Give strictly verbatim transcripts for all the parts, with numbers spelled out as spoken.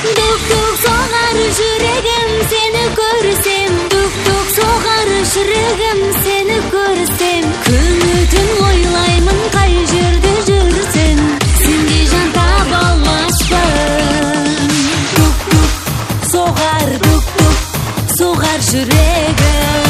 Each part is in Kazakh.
Дук-дук соғар жүрегім сені көрсем, дук-дук соғар жүрегім сені көрсем, күні-түн ойлаймын қай жерде жүрсен, сендей жан таба алмаспын. Дук-дук соғар, дук-дук соғар жүрегім.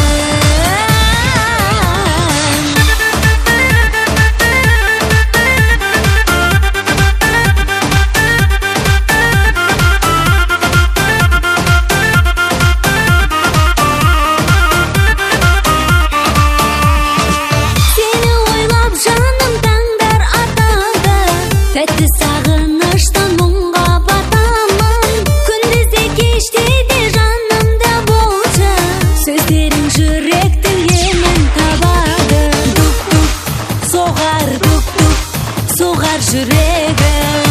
Тәтті сағыныштан мұңға батамын, күндіз де кеште де жанымда болшы, сөздерің жүректі емін табады. Дук-дук соғар, дук-дук соғар жүрегім.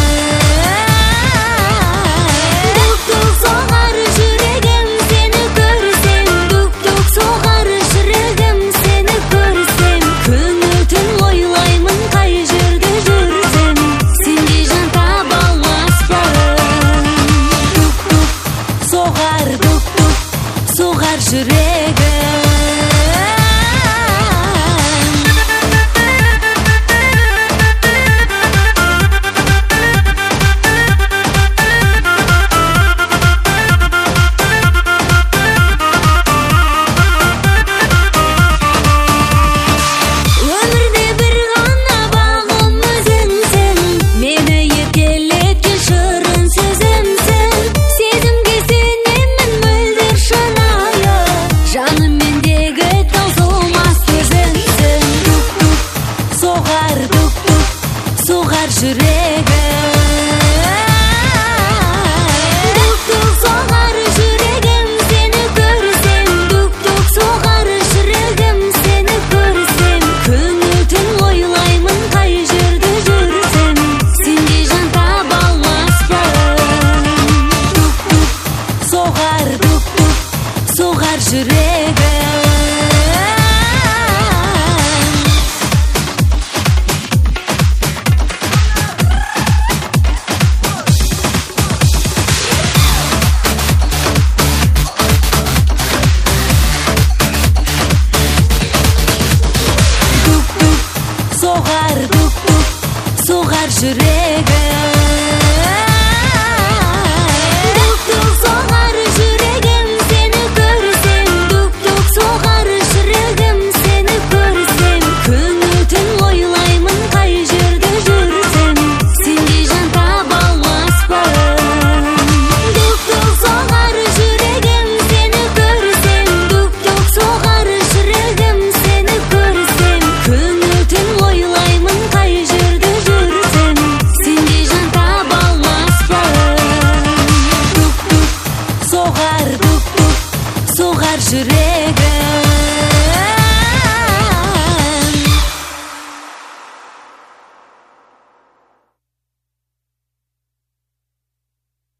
Дук-дук соғар жүрегім сені көрсем, дук-дук соғар жүрегім сені көрсем, күні-түн ойлаймын қай жерде жүрсем, сендей жан таба алмаспын. Дук-дук соғар, дук-дук соғар жүрегім. Өмірде бір ғана бағым өзіңсің, мені еркелеткен шырын сөзімсің, сезімге сенемін мөлдір шынайы, жаным мендегі таусылмас көзіңсің. Дук-дук соғар, дук-дук соғар жүрегім. Дук-дук соғар жүрегім сені көрсем, дук-дук соғар жүрегім сені көрсем, күні-түн ойлаймын қай жерде жүрсем, сендей жан таба алмаспын. Дук-дук соғар, дук-дук соғар жүрегім. Дук-дук соғар, дук-дук соғар жүрегім.